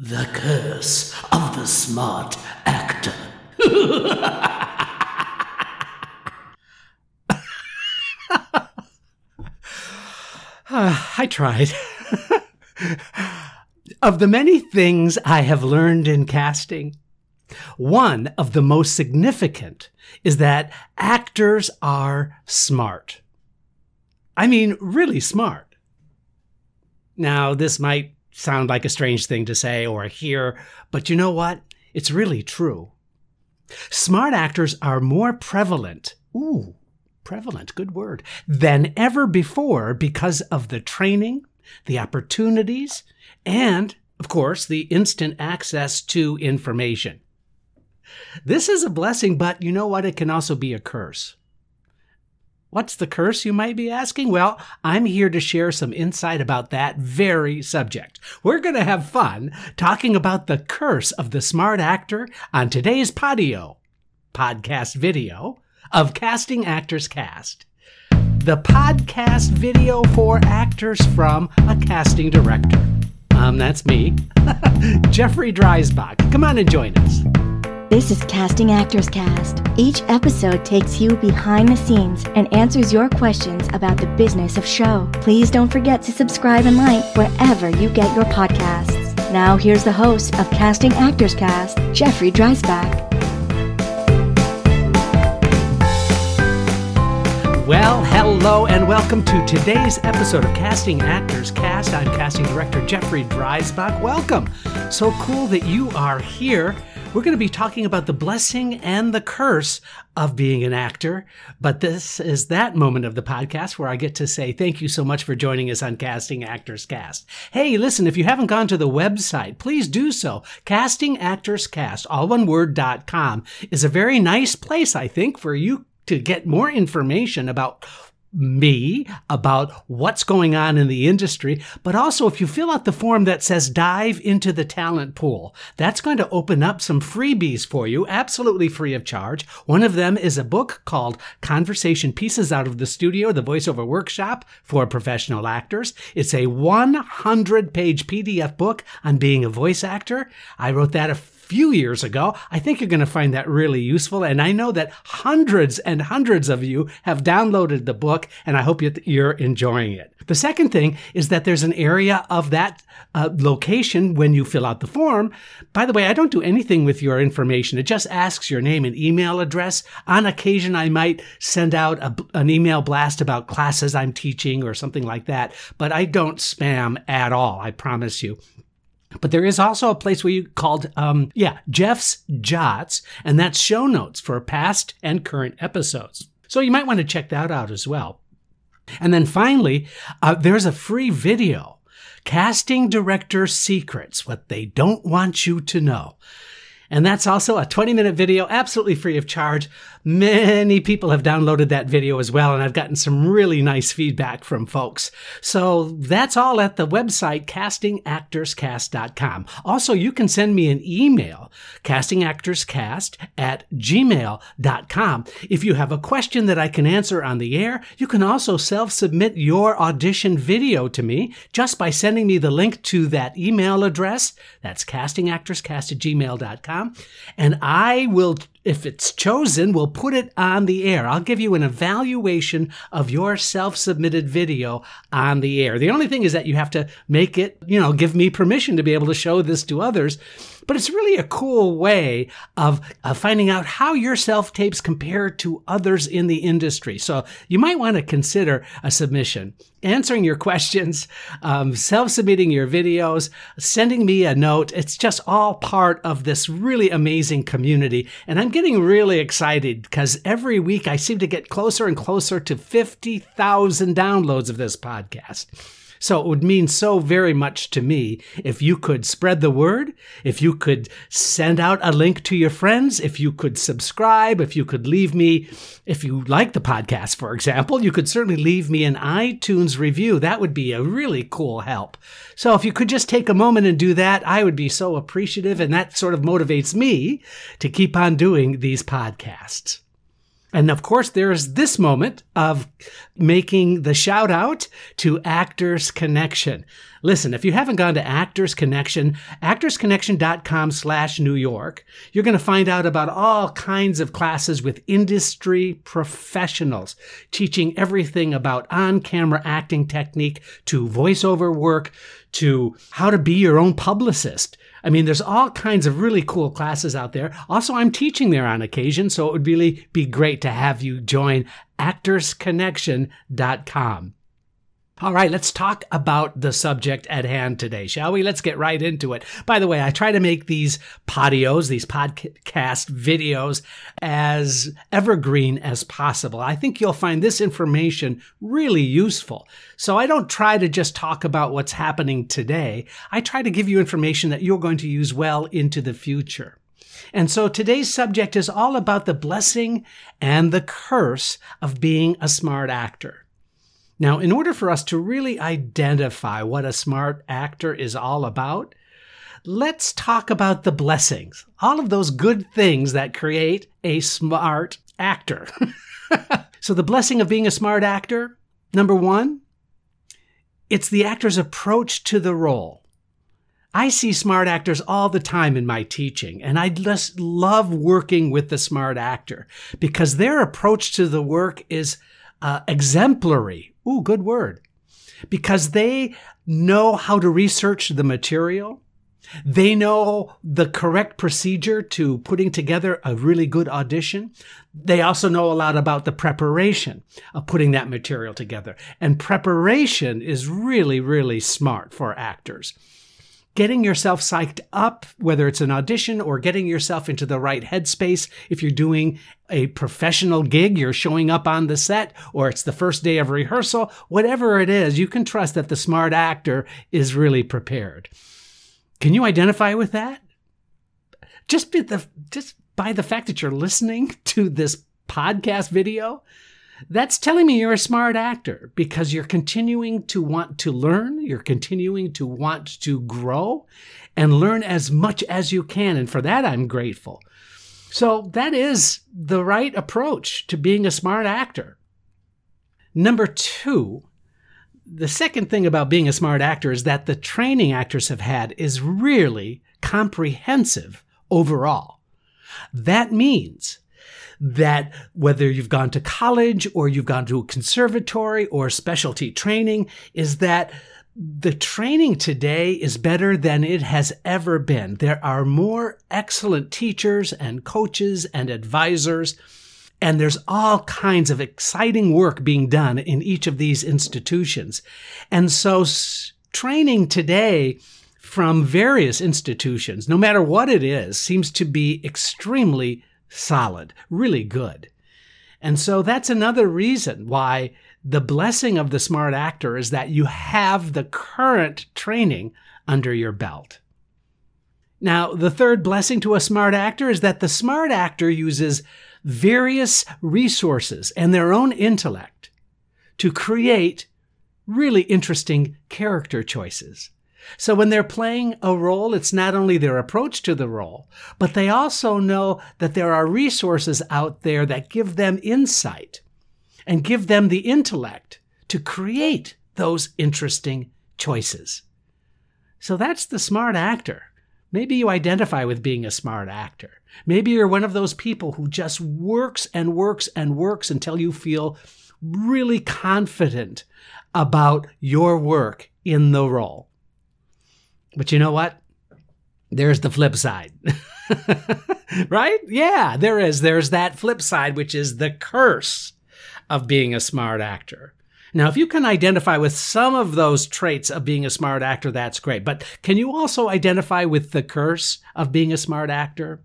The Curse of the Smart Actor. I tried. Of the many things I have learned in casting, one of the most significant is that actors are smart. I mean, really smart. Now, this might sound like a strange thing to say or hear, but you know what? It's really true. Smart actors are more prevalent. Prevalent, good word, than ever before because of the training, the opportunities, and, of course, the instant access to information. This is a blessing, but you know what? It can also be a curse. What's the curse, you might be asking? Well, I'm here to share some insight about that very subject. We're going to have fun talking about the curse of the smart actor on today's podcast video of Casting Actors Cast. The podcast video for actors from a casting director. That's me, Jeffrey Dreisbach. Come on and join us. This is Casting Actors Cast. Each episode takes you behind the scenes and answers your questions about the business of show. Please don't forget to subscribe and like wherever you get your podcasts. Now here's the host of Casting Actors Cast, Jeffrey Dreisbach. Well, hello and welcome to today's episode of Casting Actors Cast. I'm casting director Jeffrey Dreisbach. Welcome. So cool that you are here. We're going to be talking about the blessing and the curse of being an actor. But this is that moment of the podcast where I get to say thank you so much for joining us on Casting Actors Cast. Hey, listen, if you haven't gone to the website, please do so. Casting Actors Cast, all one word.com, is a very nice place, I think, for you to get more information about me, about what's going on in the industry, but also if you fill out the form that says dive into the talent pool, that's going to open up some freebies for you, absolutely free of charge. One of them is a book called Conversation Pieces Out of the Studio, the voiceover workshop for professional actors. It's a 100-page PDF book on being a voice actor. I wrote that a few years ago. I think you're going to find that really useful. And I know that hundreds and hundreds of you have downloaded the book, and I hope you're enjoying it. The second thing is that there's an area of that location when you fill out the form. By the way, I don't do anything with your information. It just asks your name and email address. On occasion, I might send out an email blast about classes I'm teaching or something like that, but I don't spam at all, I promise you. But there is also a place where you called, Jeff's Jots, and that's show notes for past and current episodes. So you might want to check that out as well. And then finally, there's a free video, Casting Director Secrets, What They Don't Want You to Know. And that's also a 20-minute video, absolutely free of charge. Many people have downloaded that video as well, and I've gotten some really nice feedback from folks. So that's all at the website, castingactorscast.com. Also, you can send me an email, castingactorscast@gmail.com. If you have a question that I can answer on the air, you can also self-submit your audition video to me just by sending me the link to that email address. That's castingactorscast@gmail.com. And I will, if it's chosen, will put it on the air. I'll give you an evaluation of your self-submitted video on the air. The only thing is that you have to make it, give me permission to be able to show this to others. But it's really a cool way of finding out how your self-tapes compare to others in the industry. So you might want to consider a submission, answering your questions, self-submitting your videos, sending me a note. It's just all part of this really amazing community. And I'm getting really excited because every week I seem to get closer and closer to 50,000 downloads of this podcast. So it would mean so very much to me if you could spread the word, if you could send out a link to your friends, if you could subscribe, if you could leave me, if you like the podcast, for example, you could certainly leave me an iTunes review. That would be a really cool help. So if you could just take a moment and do that, I would be so appreciative, and that sort of motivates me to keep on doing these podcasts. And of course, there's this moment of making the shout out to Actors Connection. Listen, if you haven't gone to Actors Connection, actorsconnection.com/New York, you're going to find out about all kinds of classes with industry professionals, teaching everything about on-camera acting technique to voiceover work to how to be your own publicist. I mean, there's all kinds of really cool classes out there. Also, I'm teaching there on occasion, so it would really be great to have you join actorsconnection.com. All right, let's talk about the subject at hand today, shall we? Let's get right into it. By the way, I try to make these podcast videos, as evergreen as possible. I think you'll find this information really useful. So I don't try to just talk about what's happening today. I try to give you information that you're going to use well into the future. And so today's subject is all about the blessing and the curse of being a smart actor. Now, in order for us to really identify what a smart actor is all about, let's talk about the blessings, all of those good things that create a smart actor. So the blessing of being a smart actor, number one, it's the actor's approach to the role. I see smart actors all the time in my teaching, and I just love working with the smart actor because their approach to the work is exemplary. Ooh, good word. Because they know how to research the material. They know the correct procedure to putting together a really good audition. They also know a lot about the preparation of putting that material together. And preparation is really, really smart for actors. Getting yourself psyched up, whether it's an audition or getting yourself into the right headspace. If you're doing a professional gig, you're showing up on the set, or it's the first day of rehearsal, whatever it is, you can trust that the smart actor is really prepared. Can you identify with that? Just by the fact that you're listening to this podcast video, that's telling me you're a smart actor because you're continuing to want to learn, you're continuing to want to grow and learn as much as you can. And for that, I'm grateful. So that is the right approach to being a smart actor. Number two, the second thing about being a smart actor is that the training actors have had is really comprehensive overall. That means that whether you've gone to college or you've gone to a conservatory or specialty training, is that the training today is better than it has ever been. There are more excellent teachers and coaches and advisors, and there's all kinds of exciting work being done in each of these institutions. And so training today from various institutions, no matter what it is, seems to be extremely solid, really good. And so that's another reason why the blessing of the smart actor is that you have the current training under your belt. Now, the third blessing to a smart actor is that the smart actor uses various resources and their own intellect to create really interesting character choices. So when they're playing a role, it's not only their approach to the role, but they also know that there are resources out there that give them insight and give them the intellect to create those interesting choices. So that's the smart actor. Maybe you identify with being a smart actor. Maybe you're one of those people who just works and works and works until you feel really confident about your work in the role. But you know what? There's the flip side, right? Yeah, there is. There's that flip side, which is the curse of being a smart actor. Now, if you can identify with some of those traits of being a smart actor, that's great. But can you also identify with the curse of being a smart actor?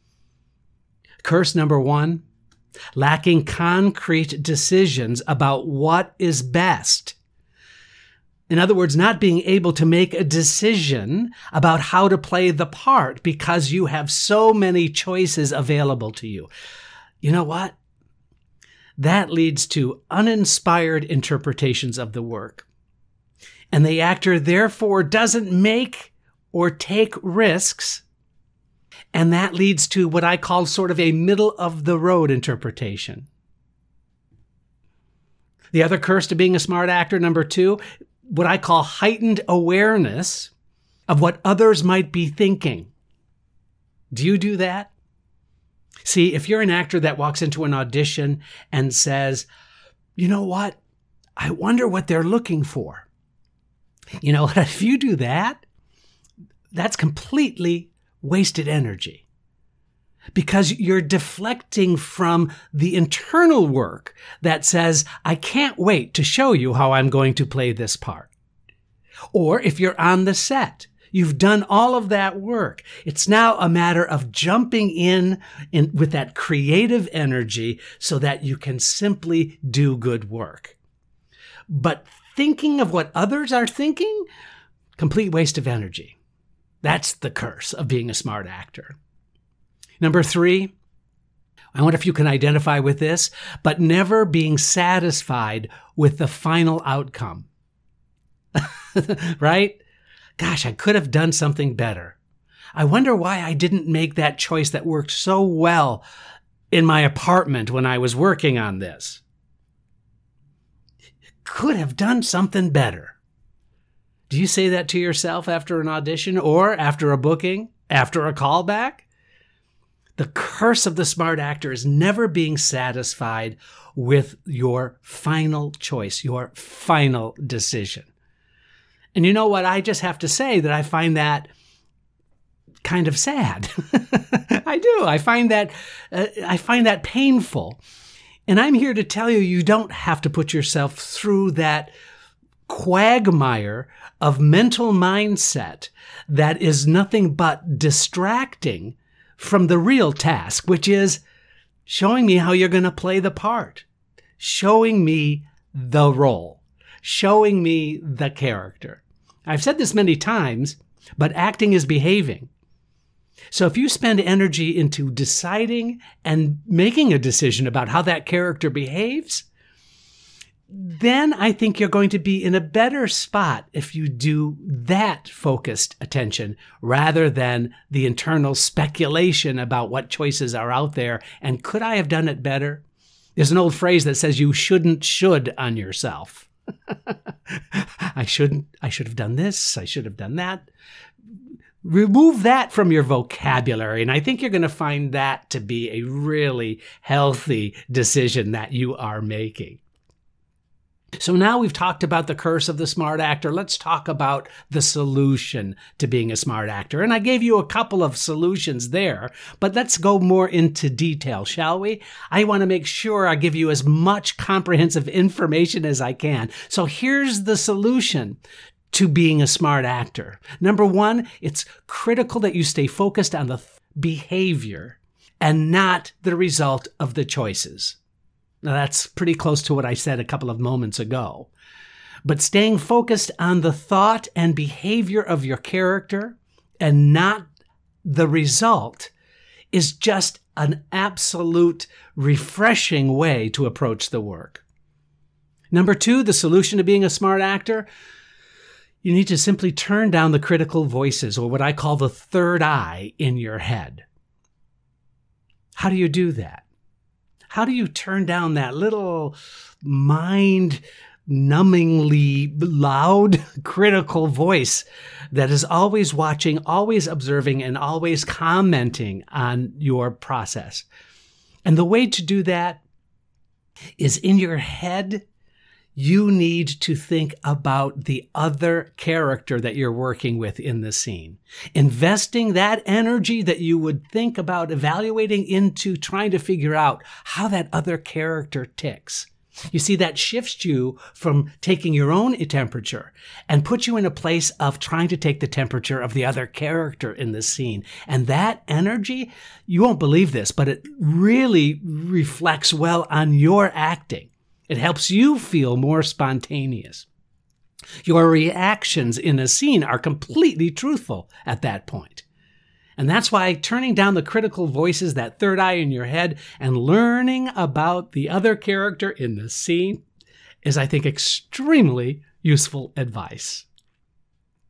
Curse number one, lacking concrete decisions about what is best. In other words, not being able to make a decision about how to play the part because you have so many choices available to you. You know what? That leads to uninspired interpretations of the work. And the actor, therefore, doesn't make or take risks. And that leads to what I call sort of a middle-of-the-road interpretation. The other curse to being a smart actor, number two, what I call heightened awareness of what others might be thinking. Do you do that? See, if you're an actor that walks into an audition and says, you know what? I wonder what they're looking for. You know what? If you do that, that's completely wasted energy because you're deflecting from the internal work that says, I can't wait to show you how I'm going to play this part. Or if you're on the set, you've done all of that work. It's now a matter of jumping in with that creative energy so that you can simply do good work. But thinking of what others are thinking, complete waste of energy. That's the curse of being a smart actor. Number 3, I wonder if you can identify with this, but never being satisfied with the final outcome. Right? Gosh, I could have done something better. I wonder why I didn't make that choice that worked so well in my apartment when I was working on this. Could have done something better. Do you say that to yourself after an audition or after a booking, after a callback? The curse of the smart actor is never being satisfied with your final choice, your final decision. And you know what? I just have to say that I find that kind of sad. I do. I find that painful. And I'm here to tell you, you don't have to put yourself through that quagmire of mental mindset that is nothing but distracting from the real task, which is showing me how you're going to play the part, showing me the role, showing me the character. I've said this many times, but acting is behaving. So if you spend energy into deciding and making a decision about how that character behaves, then I think you're going to be in a better spot if you do that focused attention rather than the internal speculation about what choices are out there and could I have done it better? There's an old phrase that says you shouldn't should on yourself. I should have done this. I should have done that. Remove that from your vocabulary, and I think you're going to find that to be a really healthy decision that you are making. So now we've talked about the curse of the smart actor. Let's talk about the solution to being a smart actor. And I gave you a couple of solutions there, but let's go more into detail, shall we? I want to make sure I give you as much comprehensive information as I can. So here's the solution to being a smart actor. Number 1, it's critical that you stay focused on the behavior and not the result of the choices. Now, that's pretty close to what I said a couple of moments ago. But staying focused on the thought and behavior of your character and not the result is just an absolute refreshing way to approach the work. Number 2, the solution to being a smart actor, you need to simply turn down the critical voices, or what I call the third eye in your head. How do you do that? How do you turn down that little mind-numbingly loud critical voice that is always watching, always observing, and always commenting on your process? And the way to do that is in your head. You need to think about the other character that you're working with in the scene. Investing that energy that you would think about evaluating into trying to figure out how that other character ticks. You see, that shifts you from taking your own temperature and puts you in a place of trying to take the temperature of the other character in the scene. And that energy, you won't believe this, but it really reflects well on your acting. It helps you feel more spontaneous. Your reactions in a scene are completely truthful at that point. And that's why turning down the critical voices, that third eye in your head, and learning about the other character in the scene is, I think, extremely useful advice.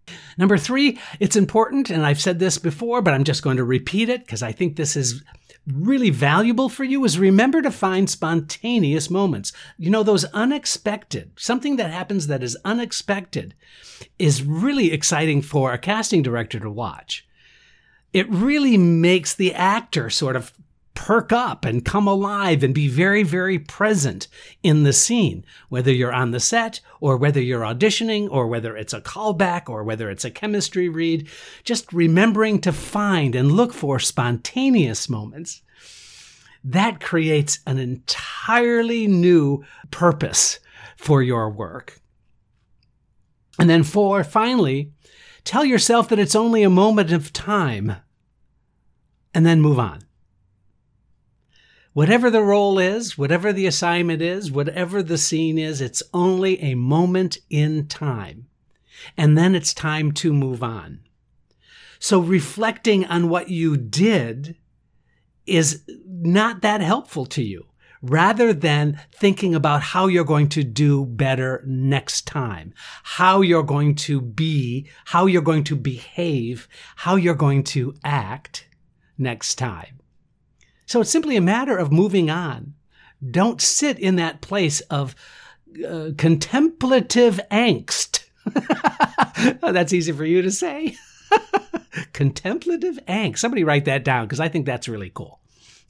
Number 3, it's important, and I've said this before, but I'm just going to repeat it because I think this is really valuable for you, is remember to find spontaneous moments. You know, those unexpected, something that happens that is unexpected is really exciting for a casting director to watch. It really makes the actor sort of perk up and come alive and be very, very present in the scene, whether you're on the set or whether you're auditioning or whether it's a callback or whether it's a chemistry read. Just remembering to find and look for spontaneous moments. That creates an entirely new purpose for your work. And then 4, finally, tell yourself that it's only a moment of time and then move on. Whatever the role is, whatever the assignment is, whatever the scene is, it's only a moment in time. And then it's time to move on. So reflecting on what you did is not that helpful to you, rather than thinking about how you're going to do better next time, how you're going to be, how you're going to behave, how you're going to act next time. So it's simply a matter of moving on. Don't sit in that place of contemplative angst. That's easy for you to say. Contemplative angst. Somebody write that down because I think that's really cool.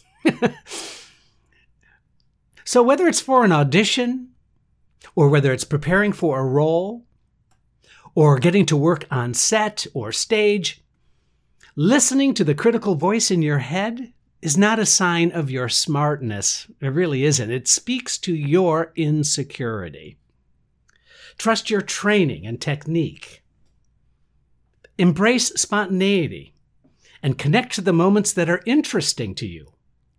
So whether it's for an audition or whether it's preparing for a role or getting to work on set or stage, listening to the critical voice in your head is not a sign of your smartness. It really isn't. It speaks to your insecurity. Trust your training and technique. Embrace spontaneity and connect to the moments that are interesting to you.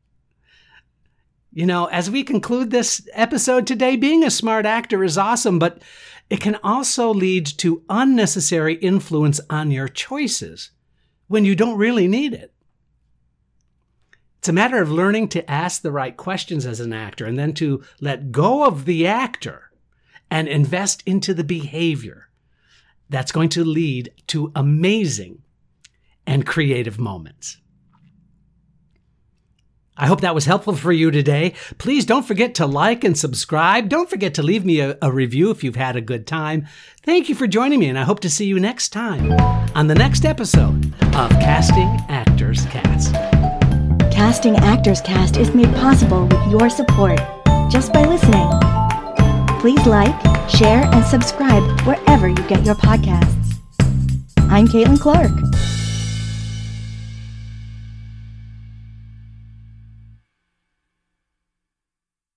You know, as we conclude this episode today, being a smart actor is awesome, but it can also lead to unnecessary influence on your choices when you don't really need it. It's a matter of learning to ask the right questions as an actor and then to let go of the actor and invest into the behavior that's going to lead to amazing and creative moments. I hope that was helpful for you today. Please don't forget to like and subscribe. Don't forget to leave me a review if you've had a good time. Thank you for joining me, and I hope to see you next time on the next episode of Casting Actors Cast. Casting Actors Cast is made possible with your support just by listening. Please like, share, and subscribe wherever you get your podcasts. I'm Caitlin Clark.